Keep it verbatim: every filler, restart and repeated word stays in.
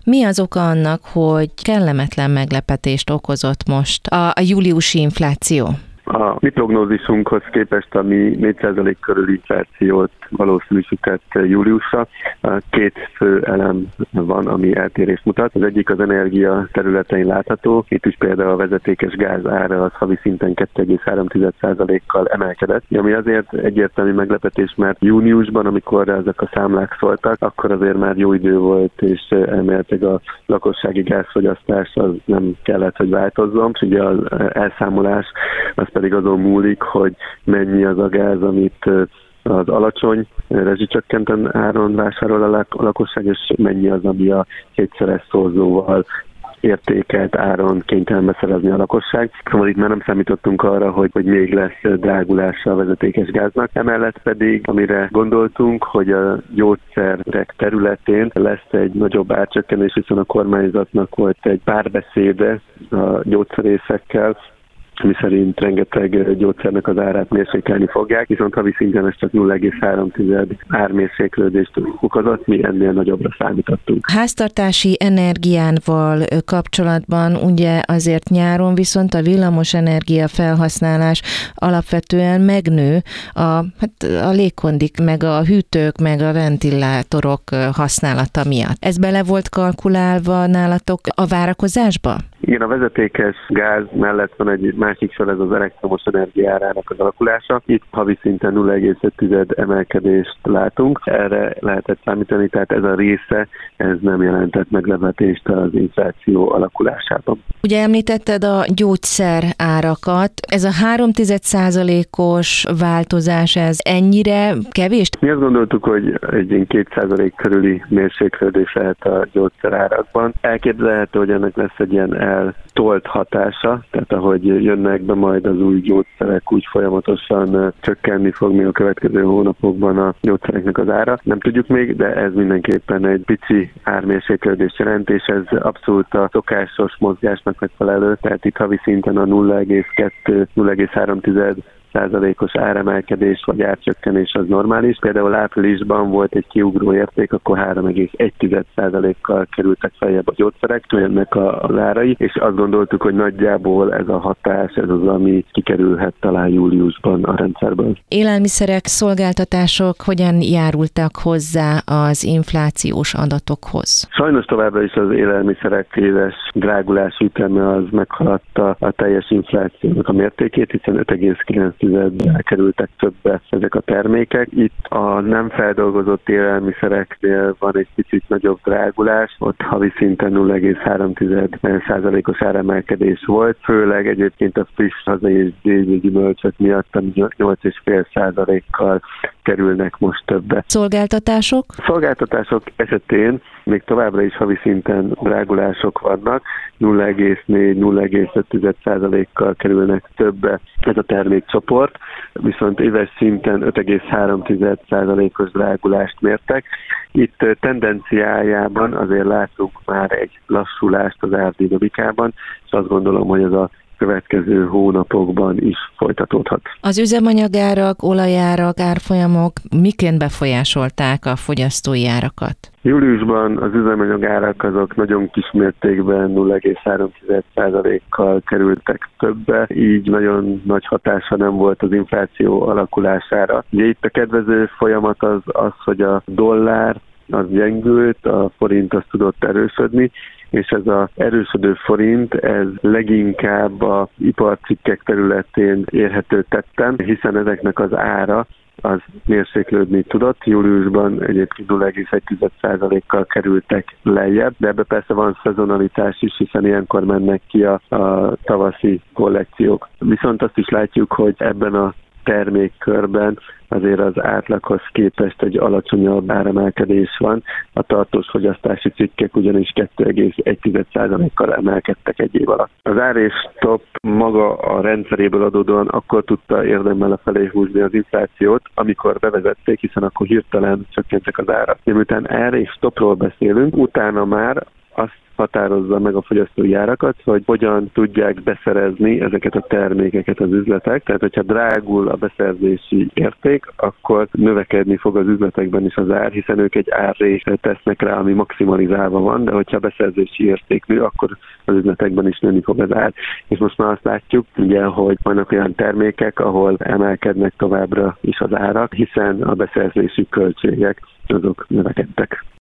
Mi az oka annak, hogy kellemetlen meglepetést okozott most a, a júliusi infláció? A mi prognózisunkhoz képest, ami négy százalék körüli inflációt valószínűsített júliusra, két fő elem van, ami eltérést mutat. Az egyik az energia területein látható. Itt is például a vezetékes gáz ára az havi szinten kettő egész három százalékkal emelkedett, ami azért egyértelmű meglepetés, mert júniusban, amikor ezek a számlák szóltak, akkor azért már jó idő volt, és elméletileg a lakossági gázfogyasztás az nem kellett, hogy változzon. És ugye az elszámolás az pedig azon múlik, hogy mennyi az a gáz, amit az alacsony rezsicsökkenten áron vásárol a lakosság, és mennyi az, ami a kétszeres szorzóval értékelt áron kénytelen beszerezni a lakosság. Szóval itt már nem számítottunk arra, hogy, hogy még lesz drágulása a vezetékes gáznak. Emellett pedig, amire gondoltunk, hogy a gyógyszerek területén lesz egy nagyobb árcsökkenés, hiszen a kormányzatnak volt egy párbeszéde a gyógyszerészekkel, mi szerint rengeteg gyógyszernek az árát mérsékelni fogják, viszont havi szinten ez csak nulla egész három ármérséklődést okozott, mi ennél nagyobbra számítottunk. Háztartási energiával kapcsolatban ugye azért nyáron viszont a villamos energia felhasználás alapvetően megnő a, hát a légkondik, meg a hűtők, meg a ventilátorok használata miatt. Ez bele volt kalkulálva nálatok a várakozásba? Igen, a vezetékes gáz mellett van egy másik sor, ez az elektromos energiárának az alakulása. Itt havi szinten nulla egész öt emelkedést látunk. Erre lehetett számítani, tehát ez a része, ez nem jelentett meglepetést az infláció alakulásában. Ugye említetted a gyógyszer árakat. Ez a három százalékos változás, ez ennyire kevés? Mi azt gondoltuk, hogy egy két százalék körüli mérséklődés lehet a gyógyszerárakban. Elképzelhető, hogy ennek lesz egy ilyen eltolt hatása, tehát ahogy jönnek be majd az új gyógyszerek, úgy folyamatosan csökkenni fog még a következő hónapokban a gyógyszereknek az ára. Nem tudjuk még, de ez mindenképpen egy pici ármérséklődés jelent, és ez abszolút a szokásos mozgásnak megfelelő, tehát itt havi szinten a nulla egész kettő nulla egész három százalékos áremelkedés vagy árcsökkenés az normális. Például áprilisban volt egy kiugró érték, akkor három egész egy százalékkal kerültek feljebb a gyógyszerek, ennek a árai, és azt gondoltuk, hogy nagyjából ez a hatás, ez az, ami kikerülhet talán júliusban a rendszerből. Élelmiszerek, szolgáltatások hogyan járultak hozzá az inflációs adatokhoz? Sajnos továbbra is az élelmiszerek éves drágulás üteme az meghaladta a teljes inflációnak a mértékét, hiszen öt egész kilenc kerültek többe ezek a termékek. Itt a nem feldolgozott élelmiszereknél van egy picit nagyobb drágulás, ott havi szinten nulla egész három százalékos áremelkedés volt, főleg egyébként a friss hazai és déli gyümölcsök miatt, ami nyolc egész öt százalékkal kerülnek most többe. Szolgáltatások? Szolgáltatások esetén még továbbra is havi szinten drágulások vannak, nulla egész négy nulla egész öt százalékkal kerülnek többe ez a termékcsoport, viszont éves szinten öt egész három százalékos drágulást mértek. Itt tendenciájában azért látunk már egy lassulást az árdinamikában, és azt gondolom, hogy ez a következő hónapokban is folytatódhat. Az üzemanyagárak, olajárak, árfolyamok miként befolyásolták a fogyasztói árakat? Júliusban az üzemanyagárak azok nagyon kis mértékben nulla egész három százalékkal kerültek többe, így nagyon nagy hatása nem volt az infláció alakulására. Ugye itt a kedvező folyamat az az, hogy a dollár az gyengült, a forint az tudott erősödni, és ez az erősödő forint, ez leginkább az iparcikkek területén érhető tetten, hiszen ezeknek az ára az mérséklődni tudott. Júliusban egyébként nulla egész egy százalékkal kerültek lejjebb, de ebbe persze van szezonalitás is, hiszen ilyenkor mennek ki a, a tavaszi kollekciók. Viszont azt is látjuk, hogy ebben a termékkörben azért az átlaghoz képest egy alacsonyabb áremelkedés van. A tartós fogyasztási cikkek ugyanis kettő egész egy százalékkal emelkedtek egy év alatt. Az ár és stop maga a rendszeréből adódóan akkor tudta érdemben lefelé húzni az inflációt, amikor bevezették, hiszen akkor hirtelen csökkentek az árak. Miután ár és stopról beszélünk, utána már azt határozza meg a fogyasztói árakat, hogy hogyan tudják beszerezni ezeket a termékeket az üzletek. Tehát, hogyha drágul a beszerzési érték, akkor növekedni fog az üzletekben is az ár, hiszen ők egy árrést tesznek rá, ami maximalizálva van, de hogyha a beszerzési érték nő, akkor az üzletekben is nőni fog az ár. És most már azt látjuk, ugye, hogy vannak olyan termékek, ahol emelkednek továbbra is az árak, hiszen a beszerzési költségek azok növekedtek.